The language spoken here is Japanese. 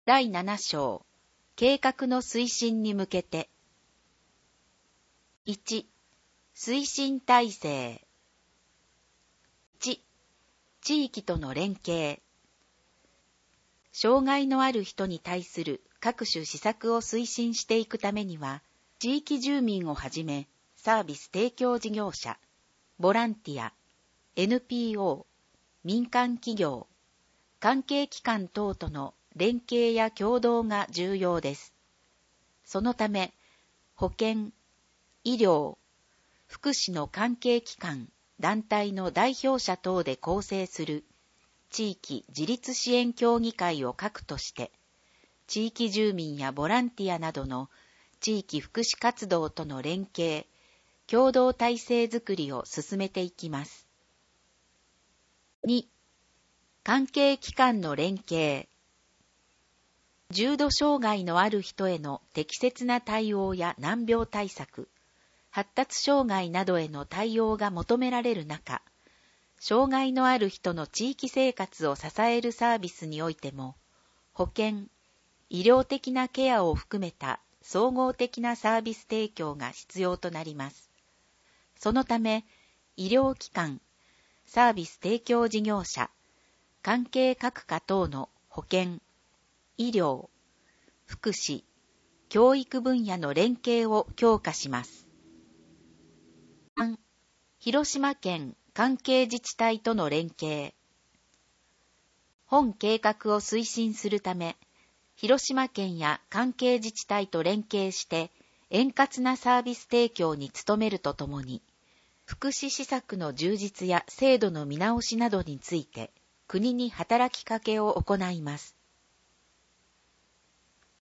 第7章、計画の推進に向けて。1、推進体制。1、地域との連携。障害のある人に対する各種施策を推進していくためには、地域住民をはじめ、サービス提供事業者、ボランティア、NPO、民間企業、関係機関等との連携や協働が重要です。そのため、保健、医療、福祉の関係機関、団体の代表者等で構成する地域自立支援協議会を核として、地域住民やボランティアなどの地域福祉活動との連携、共同体制づくりを進めていきます。2、関係機関の連携。重度障害のある人への適切な対応や難病対策、発達障害などへの対応が求められる中、障害のある人の地域生活を支えるサービスにおいても、保健、医療的なケアを含めた総合的なサービス提供が必要となります。そのため、医療機関、サービス提供事業者、関係各課等の保健、医療、福祉、教育分野の連携を強化します。3、広島県関係自治体との連携。本計画を推進するため、広島県や関係自治体と連携して円滑なサービス提供に努めるとともに、福祉施策の充実や制度の見直しなどについて国に働きかけを行います。